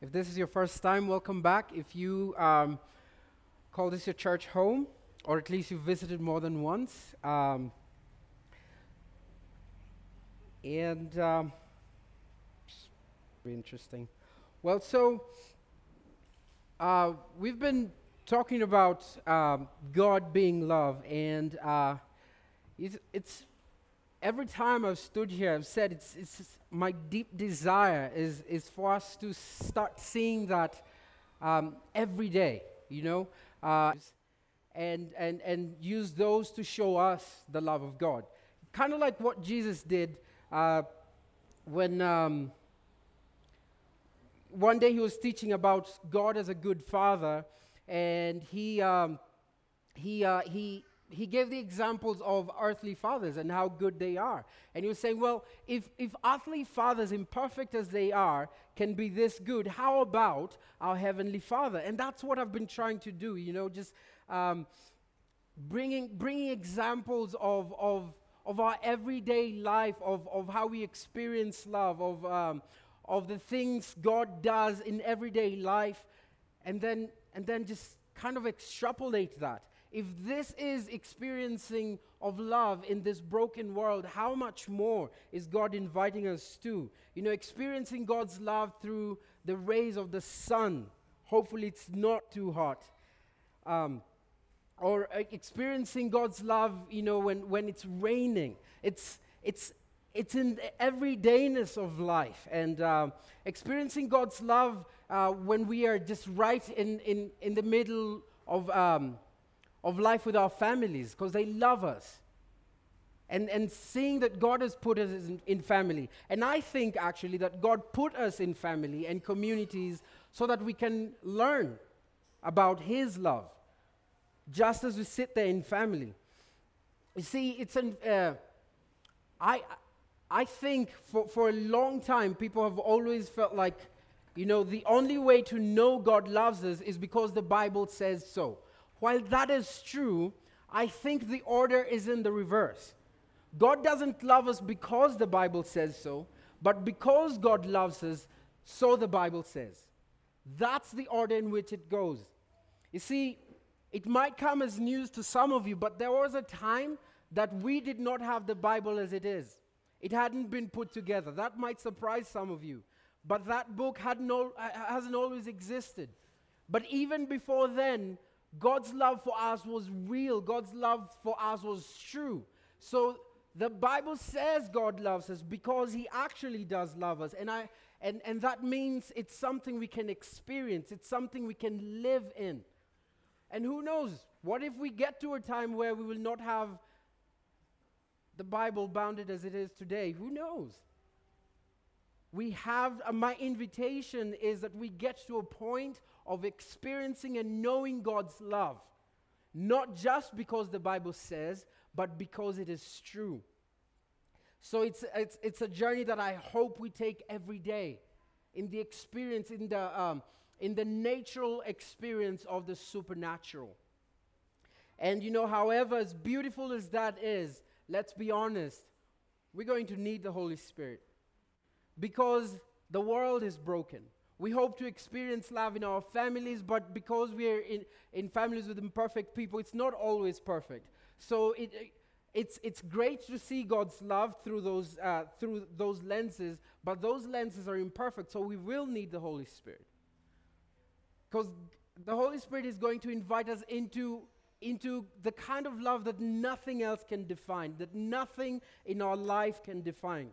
If this is your first time, welcome back. If you call this your church home, or at least you've visited more than once, and very interesting. Well, we've been talking about God being love, and it's every time I've stood here, I've said it's my deep desire is for us to start seeing that every day, and use those to show us the love of God. Kind of like what Jesus did when one day he was teaching about God as a good father, and he gave the examples of earthly fathers and how good they are. And he was saying, well, if earthly fathers, imperfect as they are, can be this good, how about our heavenly Father? And that's what I've been trying to do, just bringing examples of our everyday life, of how we experience love, of the things God does in everyday life, and then just kind of extrapolate that. If this is experiencing of love in this broken world, how much more is God inviting us to? Experiencing God's love through the rays of the sun. Hopefully it's not too hot. Or experiencing God's love, when it's raining. It's in the everydayness of life. And experiencing God's love when we are just right in the middle of life with our families, because they love us. And seeing that God has put us in family. And I think actually that God put us in family and communities so that we can learn about His love, just as we sit there in family. You see, I think for a long time people have always felt like, the only way to know God loves us is because the Bible says so. While that is true, I think the order is in the reverse. God doesn't love us because the Bible says so, but because God loves us, so the Bible says. That's the order in which it goes. You see, it might come as news to some of you, but there was a time that we did not have the Bible as it is. It hadn't been put together. That might surprise some of you, but that book hasn't always existed. But even before then, God's love for us was real. God's love for us was true. So the Bible says God loves us because He actually does love us. And that means it's something we can experience. It's something we can live in. And who knows? What if we get to a time where we will not have the Bible bounded as it is today? Who knows? My invitation is that we get to a point of experiencing and knowing God's love, not just because the Bible says, but because it is true. So it's a journey that I hope we take every day in the experience, in the natural experience of the supernatural. And however, as beautiful as that is, let's be honest, we're going to need the Holy Spirit. Because the world is broken. We hope to experience love in our families, but because we're in families with imperfect people, it's not always perfect. So it's great to see God's love through those lenses, but those lenses are imperfect, so we will need the Holy Spirit. Because the Holy Spirit is going to invite us into the kind of love that nothing else can define, that nothing in our life can define.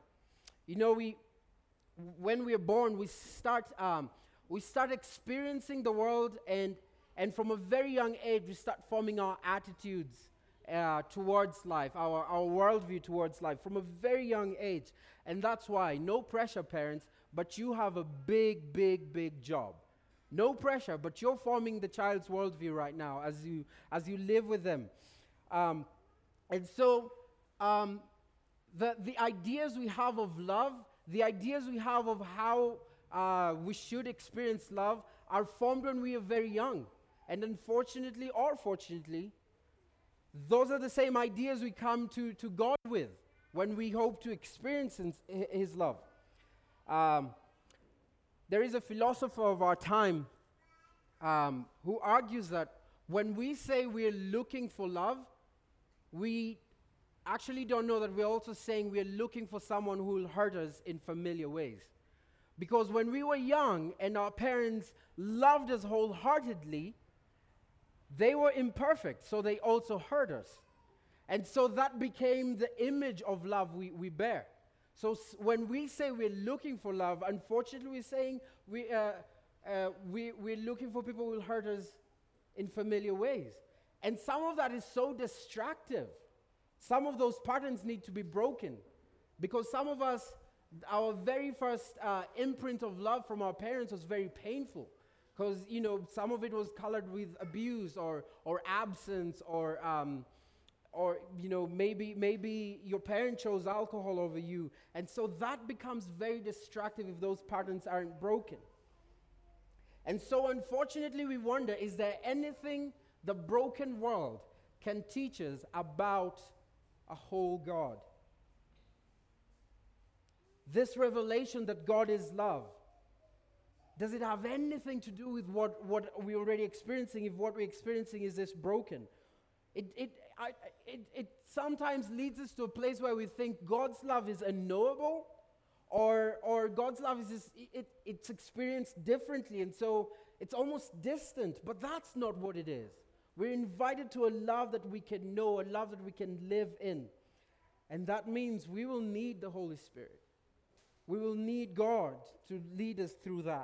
When we are born, we start experiencing the world, and from a very young age, we start forming our attitudes towards life, our worldview towards life, from a very young age. And that's why, no pressure, parents, but you have a big, big, big job. No pressure, but you're forming the child's worldview right now as you live with them. And so the ideas we have of love, the ideas we have of how we should experience love are formed when we are very young. And unfortunately or fortunately, those are the same ideas we come to God with when we hope to experience His love. There is a philosopher of our time who argues that when we say we're looking for love, we actually don't know that we're also saying we're looking for someone who will hurt us in familiar ways. Because when we were young and our parents loved us wholeheartedly, they were imperfect, so they also hurt us. And so that became the image of love we bear. So when we say we're looking for love, unfortunately we're saying we're looking for people who will hurt us in familiar ways. And some of that is so destructive. Some of those patterns need to be broken. Because some of us, our very first imprint of love from our parents was very painful. Because, some of it was colored with abuse or absence or maybe your parent chose alcohol over you. And so that becomes very destructive if those patterns aren't broken. And so unfortunately we wonder, is there anything the broken world can teach us about a whole God? This revelation that God is love, does it have anything to do with what we're already experiencing if what we're experiencing is this broken? It sometimes leads us to a place where we think God's love is unknowable, or God's love is it's experienced differently, and so it's almost distant. But that's not what it is. We're invited to a love that we can know, a love that we can live in. And that means we will need the Holy Spirit. We will need God to lead us through that.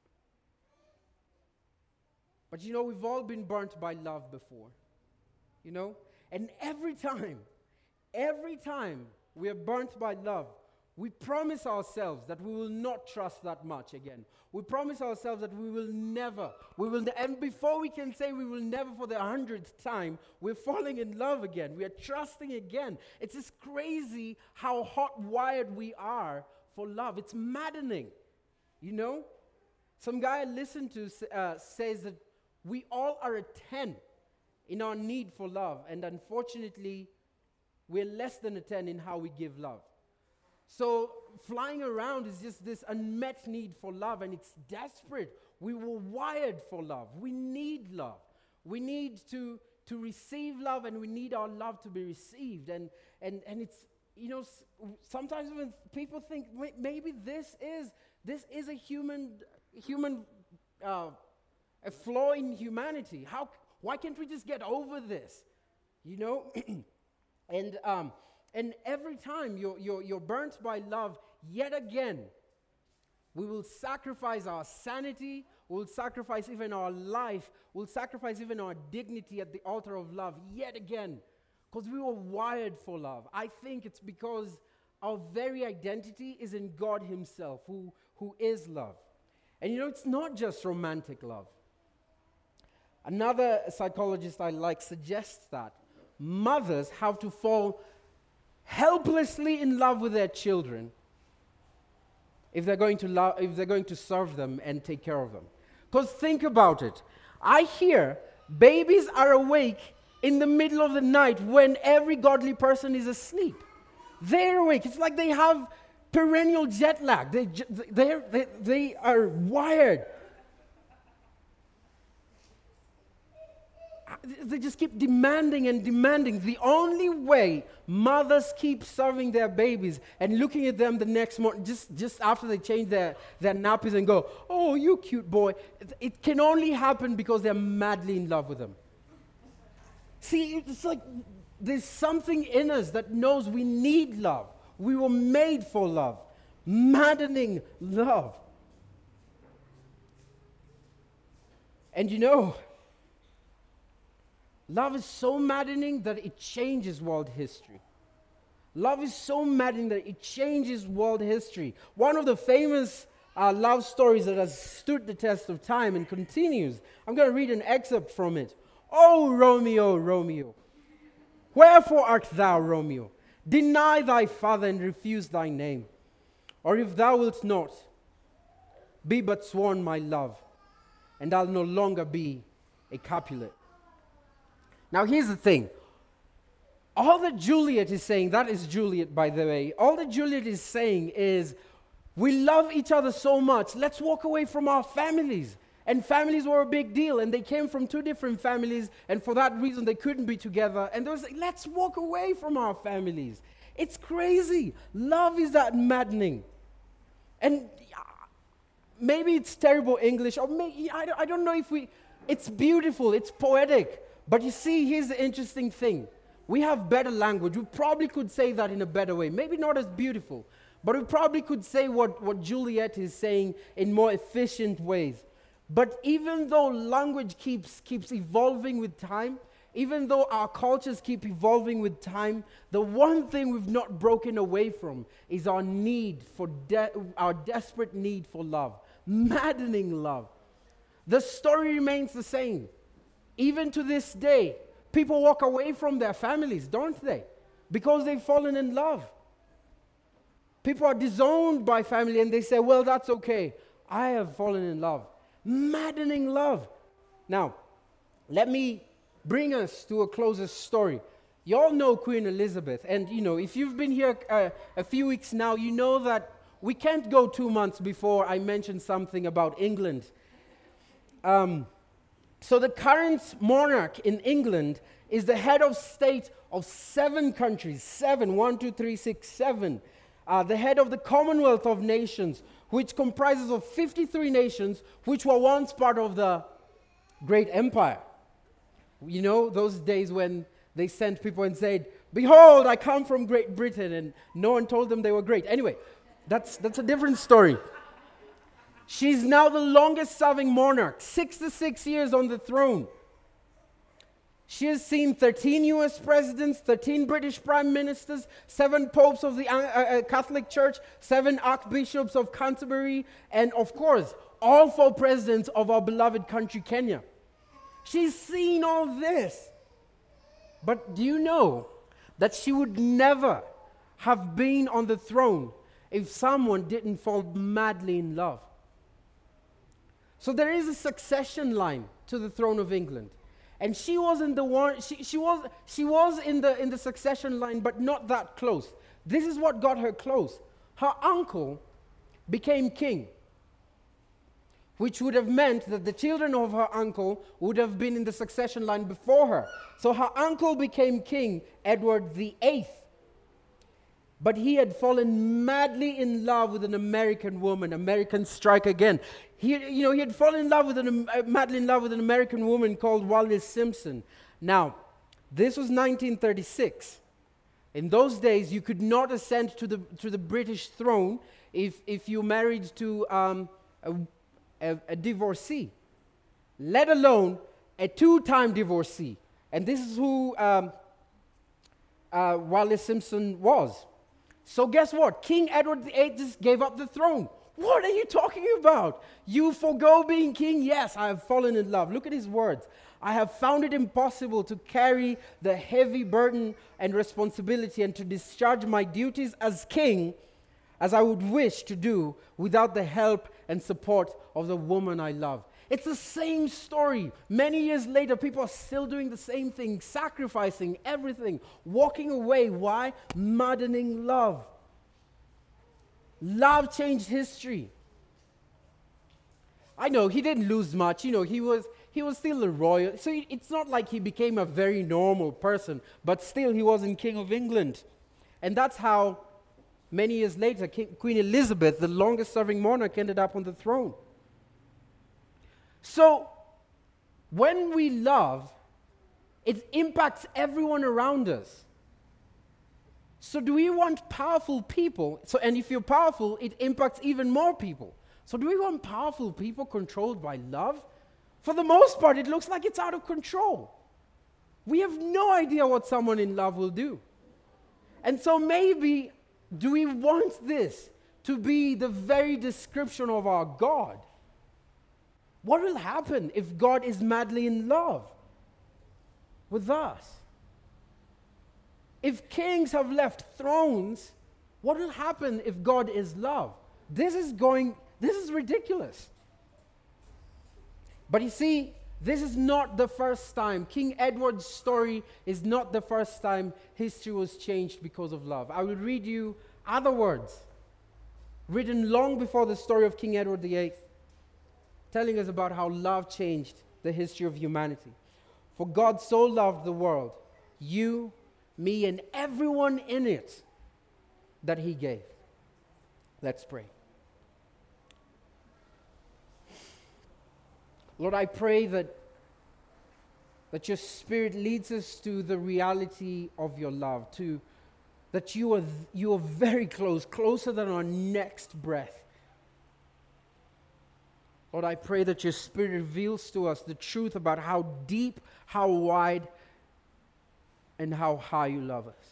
But we've all been burnt by love before. And every time we are burnt by love, we promise ourselves that we will not trust that much again. We promise ourselves that and before we can say we will never for the 100th time, we're falling in love again. We are trusting again. It's just crazy how hot-wired we are for love. It's maddening, Some guy I listened to says that we all are a 10 in our need for love, and unfortunately, we're less than a 10 in how we give love. So flying around is just this unmet need for love, and it's desperate. We were wired for love. We need love. We need to receive love, and we need our love to be received. And it's, sometimes when people think maybe this is a human a flaw in humanity. Why can't we just get over this? And every time you're burnt by love, yet again, we will sacrifice our sanity, we'll sacrifice even our life, we'll sacrifice even our dignity at the altar of love, yet again, because we were wired for love. I think it's because our very identity is in God Himself, who is love. And it's not just romantic love. Another psychologist I like suggests that mothers have to fall helplessly in love with their children if they're going to serve them and take care of them. Because think about it. I hear babies are awake in the middle of the night when every godly person is asleep. They're awake. It's like they have perennial jet lag. They are wired. They just keep demanding and demanding. The only way mothers keep serving their babies and looking at them the next morning, just after they change their nappies and go, "Oh, you cute boy," it can only happen because they're madly in love with them. See, it's like there's something in us that knows we need love. We were made for love. Maddening love. And love is so maddening that it changes world history. Love is so maddening that it changes world history. One of the famous love stories that has stood the test of time and continues. I'm going to read an excerpt from it. "Oh, Romeo, Romeo, wherefore art thou, Romeo? Deny thy father and refuse thy name. Or if thou wilt not, be but sworn my love, and I'll no longer be a Capulet." Now here's the thing. All that Juliet is saying, that is Juliet by the way, all that Juliet is saying is, We love each other so much. Let's walk away from our families. And families were a big deal, and they came from two different families, and for that reason they couldn't be together. And there was like, let's walk away from our families. It's crazy. Love is that maddening. And maybe it's terrible English, or maybe, I don't know if it's beautiful, it's poetic. But you see, here's the interesting thing. We have better language. We probably could say that in a better way. Maybe not as beautiful, but we probably could say what Juliet is saying in more efficient ways. But even though language keeps evolving with time, even though our cultures keep evolving with time, the one thing we've not broken away from is our need for our desperate need for love, maddening love. The story remains the same. Even to this day, people walk away from their families, don't they? Because they've fallen in love. People are disowned by family and they say, well, that's okay. I have fallen in love. Maddening love. Now, let me bring us to a closer story. You all know Queen Elizabeth, and if you've been here a few weeks now, you know that we can't go 2 months before I mention something about England. So the current monarch in England is the head of state of 7 countries. 7, 1, 2, 3, 6, 7. The head of the Commonwealth of Nations, which comprises of 53 nations, which were once part of the Great Empire. You know, those days when they sent people and said, behold, I come from Great Britain, and no one told them they were great. Anyway, that's a different story. She's now the longest serving monarch, 66 years on the throne. She has seen 13 US presidents, 13 British prime ministers, 7 popes of the Catholic Church, 7 archbishops of Canterbury, and of course, all 4 presidents of our beloved country, Kenya. She's seen all this. But do you know that she would never have been on the throne if someone didn't fall madly in love? So there is a succession line to the throne of England. And she wasn't the one, she was in the succession line, but not that close. This is what got her close. Her uncle became king, which would have meant that the children of her uncle would have been in the succession line before her. So her uncle became king, Edward VIII. But he had fallen madly in love with an American woman. American strike again. He had fallen in love with madly in love with an American woman called Wallis Simpson. Now, this was 1936. In those days, you could not ascend to the British throne if you married to a divorcee, let alone a 2-time divorcee. And this is who Wallis Simpson was. So guess what? King Edward VIII just gave up the throne. What are you talking about? You forgo being king? Yes, I have fallen in love. Look at his words. I have found it impossible to carry the heavy burden and responsibility and to discharge my duties as king as I would wish to do without the help and support of the woman I love. It's the same story. Many years later, people are still doing the same thing, sacrificing everything, walking away. Why? Maddening love. Love changed history. I know he didn't lose much. He was still a royal. So it's not like he became a very normal person, but still he wasn't King of England. And that's how many years later, Queen Elizabeth, the longest serving monarch, ended up on the throne. So, when we love, it impacts everyone around us. So do we want powerful people? And if you're powerful, it impacts even more people. So do we want powerful people controlled by love? For the most part, it looks like it's out of control. We have no idea what someone in love will do. And so maybe, do we want this to be the very description of our God? What will happen if God is madly in love with us? If kings have left thrones, what will happen if God is love? This is ridiculous. But you see, this is not the first time. King Edward's story is not the first time history was changed because of love. I will read you other words written long before the story of King Edward VIII, telling us about how love changed the history of humanity. For God so loved the world, you, me, and everyone in it, that he gave. Let's pray. Lord, I pray that your Spirit leads us to the reality of your love, that you are very close, closer than our next breath. Lord, I pray that your Spirit reveals to us the truth about how deep, how wide, and how high you love us.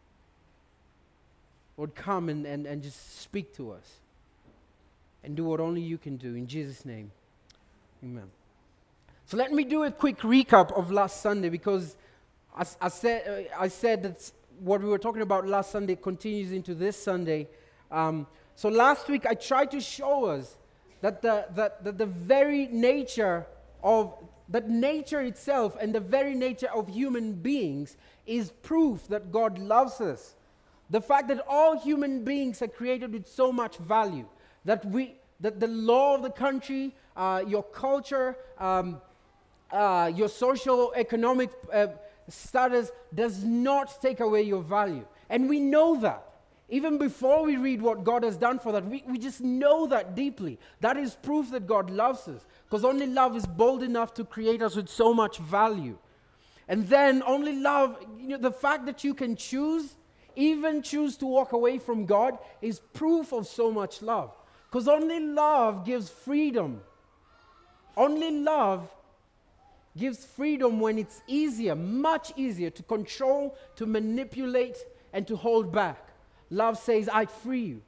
Lord, come and just speak to us and do what only you can do. In Jesus' name, amen. So let me do a quick recap of last Sunday, because I said that what we were talking about last Sunday continues into this Sunday. So last week I tried to show us that the very nature of that nature itself and the very nature of human beings is proof that God loves us. The fact that all human beings are created with so much value, that the law of the country, your culture, your social economic status does not take away your value. And we know that. Even before we read what God has done for that, we just know that deeply. That is proof that God loves us, because only love is bold enough to create us with so much value. And then only love, the fact that you can even choose to walk away from God, is proof of so much love. Because only love gives freedom. Only love gives freedom when it's easier, much easier to control, to manipulate, and to hold back. Love says, I free you.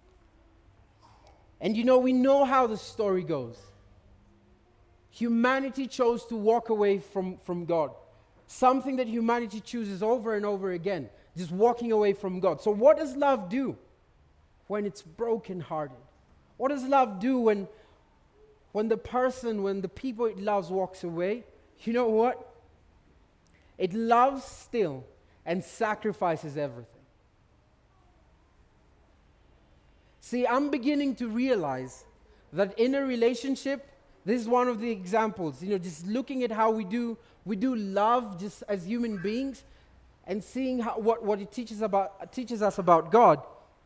And we know how the story goes. Humanity chose to walk away from God. Something that humanity chooses over and over again, just walking away from God. So what does love do when it's brokenhearted? What does love do when the people it loves walks away? You know what? It loves still and sacrifices everything. See, I'm beginning to realize that in a relationship, this is one of the examples, just looking at how we do love just as human beings and seeing what it teaches us about God.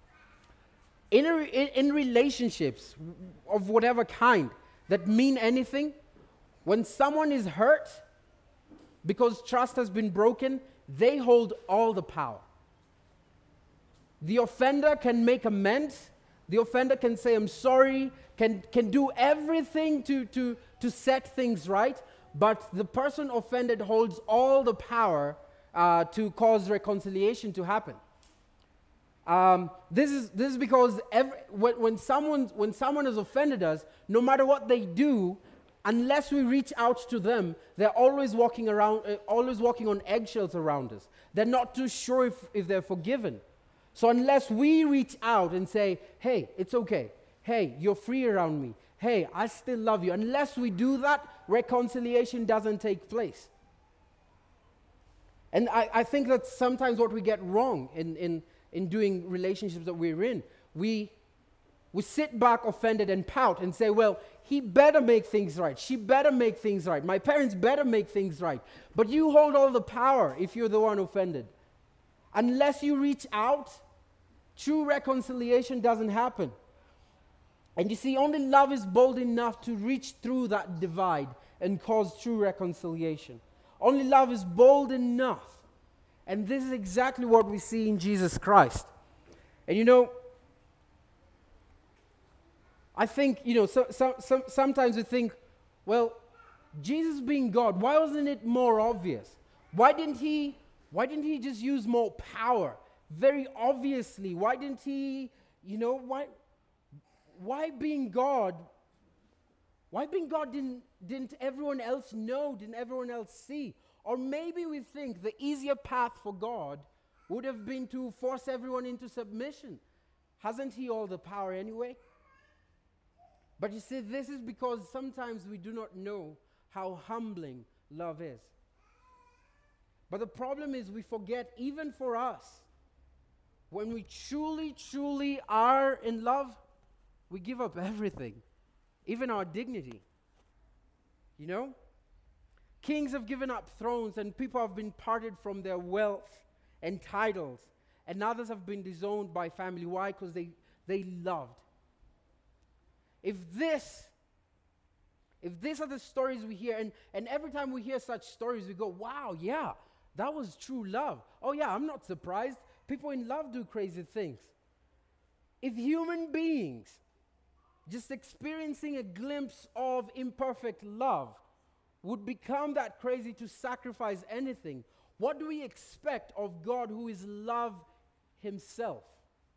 In relationships of whatever kind that mean anything, when someone is hurt because trust has been broken, they hold all the power. The offender can make amends. The offender can say, I'm sorry, can do everything to set things right, but the person offended holds all the power to cause reconciliation to happen. This is because when someone has offended us, no matter what they do, unless we reach out to them, they're always walking on eggshells around us. They're not too sure if they're forgiven. So unless we reach out and say, hey, it's okay. Hey, you're free around me. Hey, I still love you. Unless we do that, reconciliation doesn't take place. And I think that's sometimes what we get wrong in doing relationships that we're in. We sit back offended and pout and say, well, he better make things right. She better make things right. My parents better make things right. But you hold all the power if you're the one offended. Unless you reach out, true reconciliation doesn't happen. And you see, only love is bold enough to reach through that divide and cause true reconciliation. Only love is bold enough. And this is exactly what we see in Jesus Christ. And I think, sometimes we think, well, Jesus being God, why wasn't it more obvious? Why didn't he just use more power? Very obviously, why didn't he, why being God didn't everyone else know, didn't everyone else see? Or maybe we think the easier path for God would have been to force everyone into submission. Hasn't he all the power anyway? But you see, this is because sometimes we do not know how humbling love is. But the problem is we forget, even for us, when we truly, truly are in love, We give up everything, even our dignity. You know? Kings have given up thrones, and people have been parted from their wealth and titles, and others have been disowned by family. Why? Because they loved. If these are the stories we hear, and every time we hear such stories, we go, wow, yeah, that was true love. Oh yeah, I'm not surprised. People in love do crazy things. If human beings just experiencing a glimpse of imperfect love would become that crazy to sacrifice anything, what do we expect of God, who is love himself?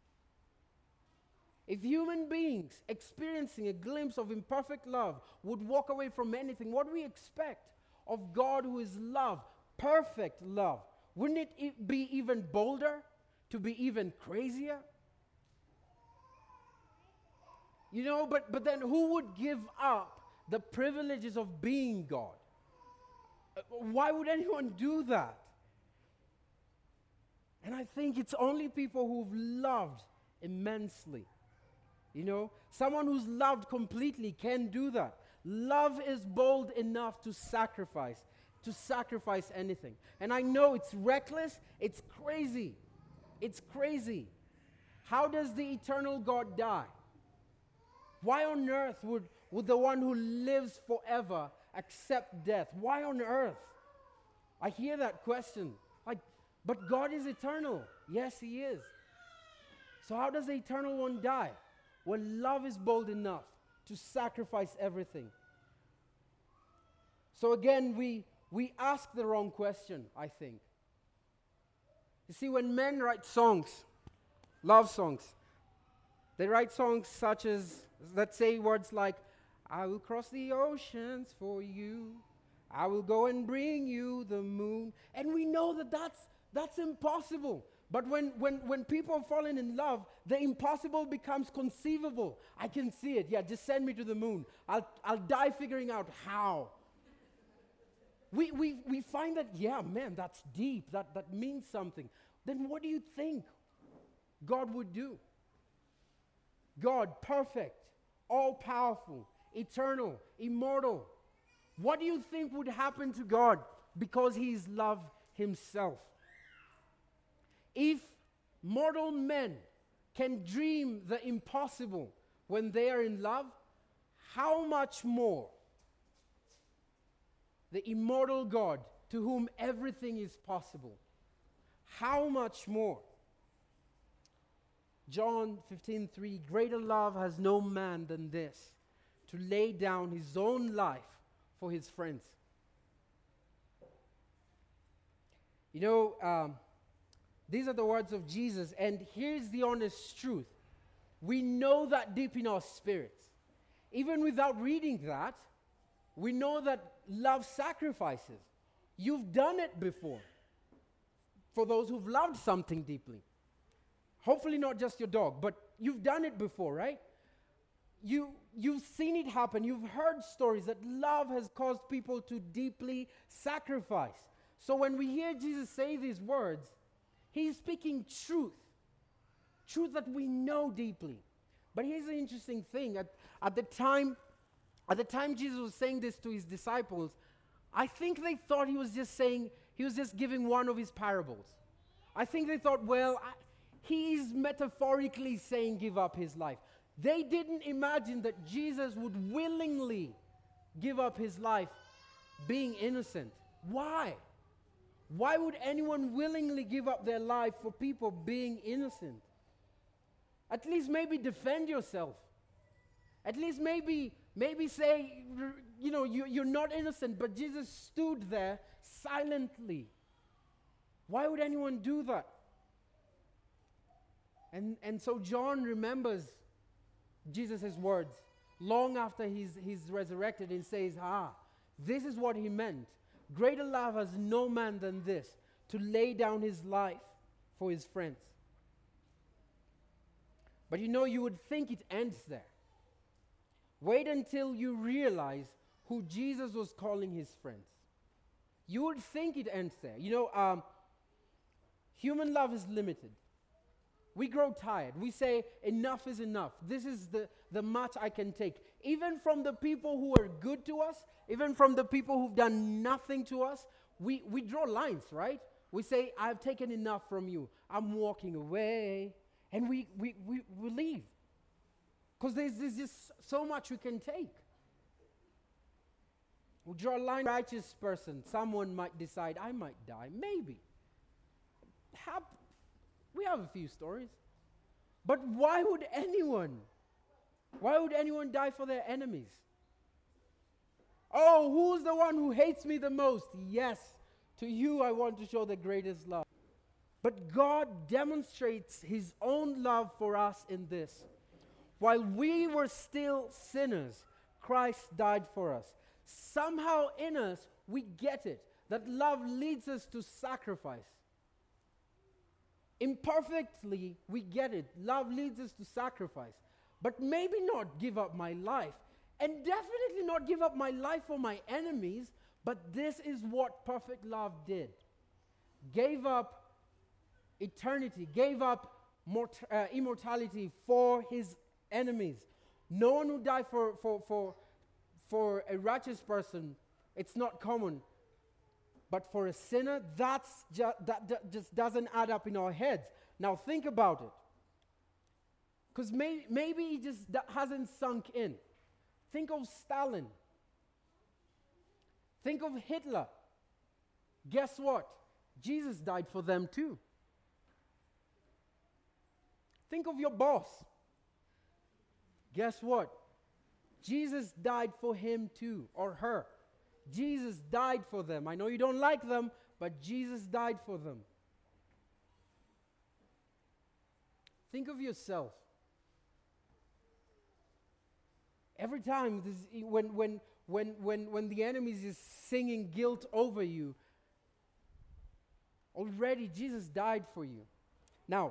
If human beings experiencing a glimpse of imperfect love would walk away from anything, what do we expect of God, who is love, perfect love? Wouldn't it be even bolder, to be even crazier? You know, but then who would give up the privileges of being God? Why would anyone do that? And I think it's only people who've loved immensely. You know, someone who's loved completely can do that. Love is bold enough to sacrifice anything. And I know it's reckless, it's crazy. It's crazy. How does the eternal God die? Why on earth would the one who lives forever accept death? Why on earth? I hear that question. But God is eternal. Yes, he is. So how does the eternal one die? Well, love is bold enough to sacrifice everything. So again, we ask the wrong question, I think. You see, when men write songs, love songs, they write songs such as, that say words like, I will cross the oceans for you. I will go and bring you the moon. And we know that that's impossible. But when people are falling in love, the impossible becomes conceivable. I can see it. Yeah, just send me to the moon. I'll die figuring out how. We find that, yeah, man, that's deep. That means something. Then what do you think God would do? God, perfect, all-powerful, eternal, immortal. What do you think would happen to God because he is love himself? If mortal men can dream the impossible when they are in love, how much more the immortal God, to whom everything is possible? How much more? John 15:3, greater love has no man than this, to lay down his own life for his friends. You know, these are the words of Jesus, and here's the honest truth. We know that deep in our spirits. Even without reading that, we know that love sacrifices. You've done it before. For those who've loved something deeply. Hopefully not just your dog, but you've done it before, right? You've seen it happen. You've heard stories that love has caused people to deeply sacrifice. So when we hear Jesus say these words, he's speaking truth that we know deeply. But here's the interesting thing. At the time Jesus was saying this to his disciples, I think they thought he was just giving one of his parables. I think they thought, well, he's metaphorically saying give up his life. They didn't imagine that Jesus would willingly give up his life being innocent. Why? Why would anyone willingly give up their life for people being innocent? At least maybe defend yourself. At least maybe say, you know, you're not innocent, but Jesus stood there silently. Why would anyone do that? And so John remembers Jesus' words long after he's resurrected and says, this is what he meant. Greater love has no man than this, to lay down his life for his friends. But you know, you would think it ends there. Wait until you realize who Jesus was calling his friends. You would think it ends there. You know, human love is limited. we grow tired. We say, enough is enough. This is the much I can take. Even from the people who are good to us, even from the people who've done nothing to us, we draw lines, right? We say, I've taken enough from you. I'm walking away. And we leave. Because there's just so much we can take. We draw a line. Righteous person, someone might decide, I might die. Maybe. We have a few stories. But why would anyone die for their enemies? Oh, who's the one who hates me the most? Yes, to you I want to show the greatest love. But God demonstrates his own love for us in this. While we were still sinners, Christ died for us. Somehow in us, we get it, that love leads us to sacrifice. Imperfectly, we get it. Love leads us to sacrifice. But maybe not give up my life. And definitely not give up my life for my enemies. But this is what perfect love did. Gave up eternity. Gave up immortality for his enemies. No one who died for a righteous person, it's not common. But for a sinner, that just doesn't add up in our heads. Now think about it. Because maybe it just hasn't sunk in. Think of Stalin. Think of Hitler. Guess what? Jesus died for them too. Think of your boss. Guess what? Jesus died for him too, or her. Jesus died for them. I know you don't like them, but Jesus died for them. Think of yourself. Every time when the enemy is singing guilt over you, already Jesus died for you. Now,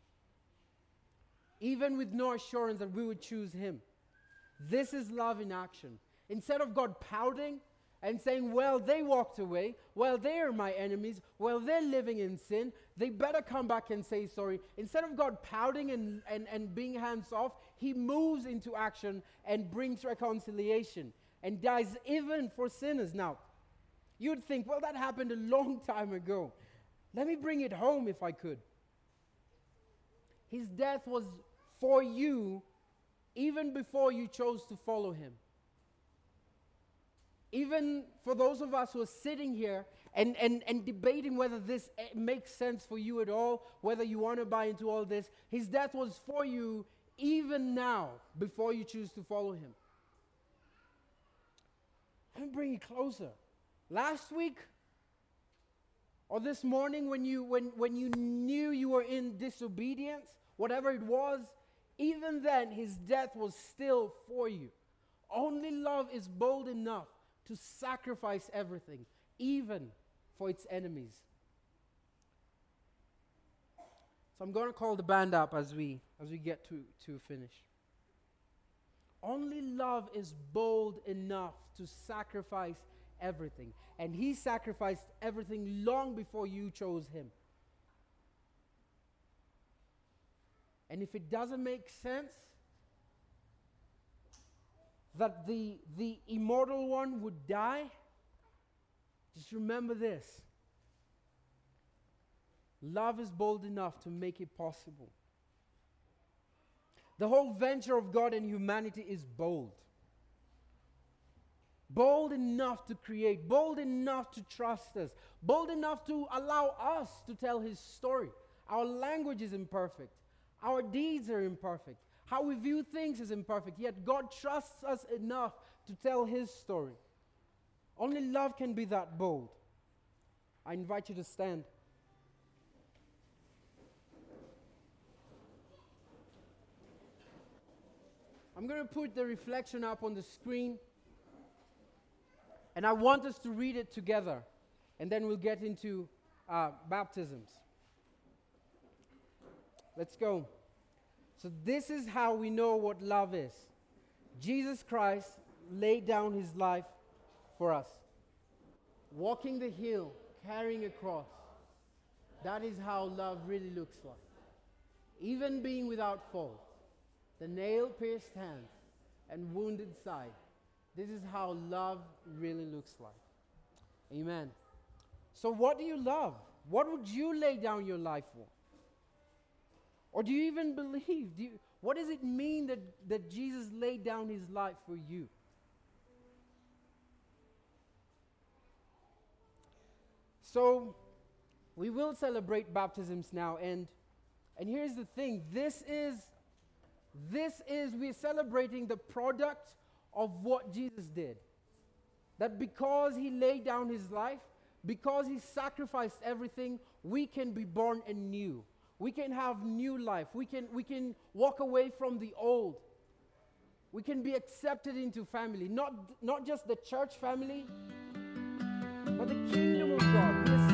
even with no assurance that we would choose him, this is love in action. Instead of God pouting and saying, well, they walked away, well, they are my enemies, well, they're living in sin, they better come back and say sorry. Instead of God pouting and being hands off, he moves into action and brings reconciliation and dies even for sinners. Now, you'd think, well, that happened a long time ago. Let me bring it home if I could. His death was for you even before you chose to follow him. Even for those of us who are sitting here and debating whether this makes sense for you at all, whether you want to buy into all this, his death was for you even now before you choose to follow him. Let me bring it closer. Last week or this morning when you knew you were in disobedience, whatever it was, even then his death was still for you. Only love is bold enough to sacrifice everything, even for its enemies. So I'm going to call the band up as we get to finish. Only love is bold enough to sacrifice everything. And he sacrificed everything long before you chose him. And if it doesn't make sense that the immortal one would die, just remember this. Love is bold enough to make it possible. The whole venture of God and humanity is bold. Bold enough to create, bold enough to trust us, bold enough to allow us to tell his story. Our language is imperfect. Our deeds are imperfect. How we view things is imperfect, yet God trusts us enough to tell his story. Only love can be that bold. I invite you to stand. I'm going to put the reflection up on the screen, and I want us to read it together, and then we'll get into baptisms. Let's go. So this is how we know what love is. Jesus Christ laid down his life for us. Walking the hill, carrying a cross. That is how love really looks like. even being without fault, the nail-pierced hands and wounded side. This is how love really looks like. Amen. So what do you love? What would you lay down your life for? Or do you even believe? What does it mean that Jesus laid down his life for you? So we will celebrate baptisms now, and here's the thing. This is we're celebrating the product of what Jesus did. That because he laid down his life, because he sacrificed everything, we can be born anew. We can have new life. We can walk away from the old. We can be accepted into family. Not just the church family, but the kingdom of God.